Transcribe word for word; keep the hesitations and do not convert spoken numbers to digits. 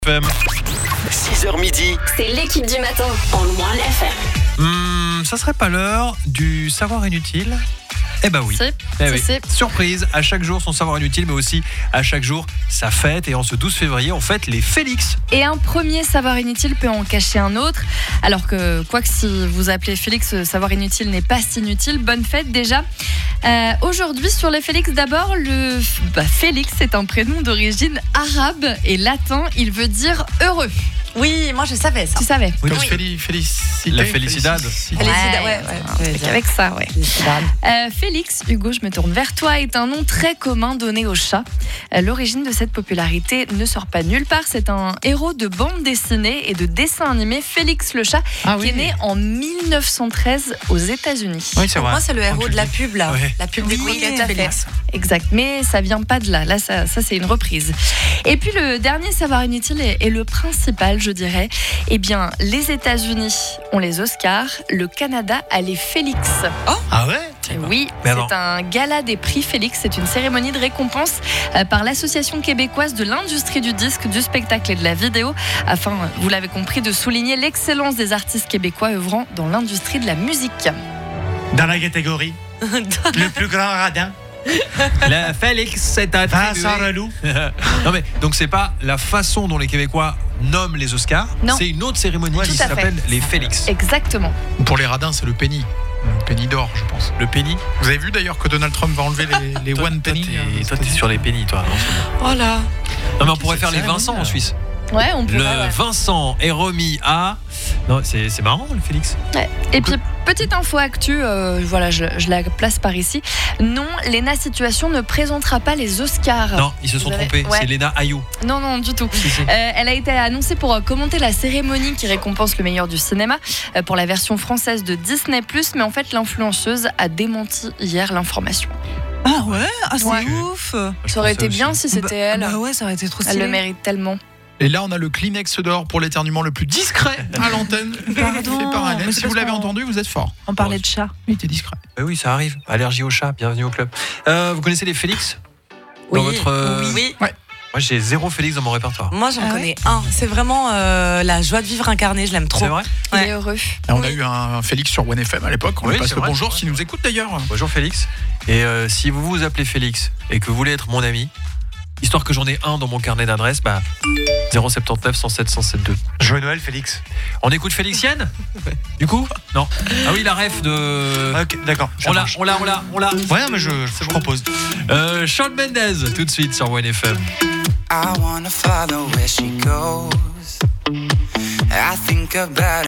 six heures midi. C'est l'équipe du matin en One F M. Hmm, ça serait pas l'heure du savoir inutile ? Eh ben oui. C'est, Eh c'est, oui. c'est. Surprise, à chaque jour son savoir inutile, mais aussi à chaque jour sa fête. Et en ce douze février, on fête les Félix. Et un premier savoir inutile peut en cacher un autre. Alors que, quoi que si vous appelez Félix, savoir inutile n'est pas si inutile. Bonne fête déjà. Euh, aujourd'hui, sur les Félix, d'abord, le bah, Félix est un prénom d'origine arabe et latin. Il veut dire heureux. Oui, moi je savais ça. Tu savais? Oui, Comme parce que féli- félicité, la félicidade. félicité. Félicida- ouais, ouais. Un truc avec ça, ouais. Euh, Félix, Hugo, je me tourne vers toi, est un nom très commun donné aux chats. Euh, L'origine de cette popularité ne sort pas nulle part. C'est un héros de bande dessinée et de dessin animé, Félix le chat, Ah qui oui. est né en mille neuf cent treize aux États-Unis. Oui, c'est Pour vrai. moi, c'est le héros de la pub, là. Ouais. La pub des Oui, croquettes, tout à fait. Félix. Exact, mais ça vient pas de là. Là, ça, ça c'est une reprise. Et puis le dernier savoir inutile est, est le principal, je dirais. Eh bien, les États-Unis ont les Oscars, le Canada a les Félix. Ah ouais. Oui, Mais c'est avant. un gala des prix Félix. C'est une cérémonie de récompense euh, par l'Association québécoise de l'industrie du disque, du spectacle et de la vidéo, afin, vous l'avez compris, de souligner l'excellence des artistes québécois œuvrant dans l'industrie de la musique. Dans la catégorie le plus grand radin, La Félix, c'est un Vincent Reloux. Non mais donc c'est pas la façon dont les Québécois nomment les Oscars, Non. c'est une autre cérémonie Ouais, qui tout à fait. s'appelle les Félix. Exactement. Pour les radins, c'est le penny. Le penny d'or, je pense. Le penny. Vous avez vu d'ailleurs que Donald Trump va enlever les, les Toi, one toi, penny. t'es- euh, toi, t'es sur les pennies, toi. en ce moment. Oh là. Non mais on pourrait cette faire les cérémonie, Vincent en là. Suisse. Ouais, on pourrait. Le ouais. Vincent est remis à. Non, c'est c'est marrant le Félix. Ouais. Et puis, petite info actu, euh, voilà, je, je la place par ici. Non, Léna Situation ne présentera pas les Oscars. Non, ils se sont Vous avez- trompés. ouais. C'est Léna Ayou. Non, non, du tout. Si, si. Euh, elle a été annoncée pour euh, commenter la cérémonie qui récompense le meilleur du cinéma euh, pour la version française de Disney plus, mais en fait, l'influenceuse a démenti hier l'information. Ah ouais, ah, c'est Ouais. ouf. Je Ça aurait pensais été bien aussi. si c'était elle. Bah ouais, ça aurait été trop Elle le stylé. mérite tellement. Et là, on a le Kleenex d'or pour l'éternuement le plus discret à l'antenne. Pardon, Fait par Alain. mais Si c'est vous parce l'avez qu'on- entendu, vous êtes fort. On parlait de chat. Il était discret. Bah oui, ça arrive. Allergie au chat. Bienvenue au club. Euh, vous connaissez les Félix Dans votre, euh, Oui. Moi, j'ai zéro Félix dans mon répertoire. Moi, j'en Ah connais un. C'est vraiment euh, la joie de vivre incarnée. Je l'aime trop. C'est vrai Il Ouais. est heureux. Et on a eu un Félix sur one F M à l'époque. On Oui, lui passe c'est le vrai, bonjour c'est s'il vrai. nous écoute d'ailleurs. Bonjour Félix. Et euh, si vous vous appelez Félix et que vous voulez être mon ami, histoire que j'en ai un dans mon carnet d'adresse, bah zéro sept neuf, cent sept, cent sept deux. Joyeux Noël, Félix. On écoute Félixienne Du coup Non. Ah oui, la ref de. Ok, d'accord. ça On l'a, marche. on l'a, on l'a, on l'a. Ouais, mais je, je propose. Euh, Shawn Mendes, tout de suite sur one F M. I wanna follow where she goes. I think about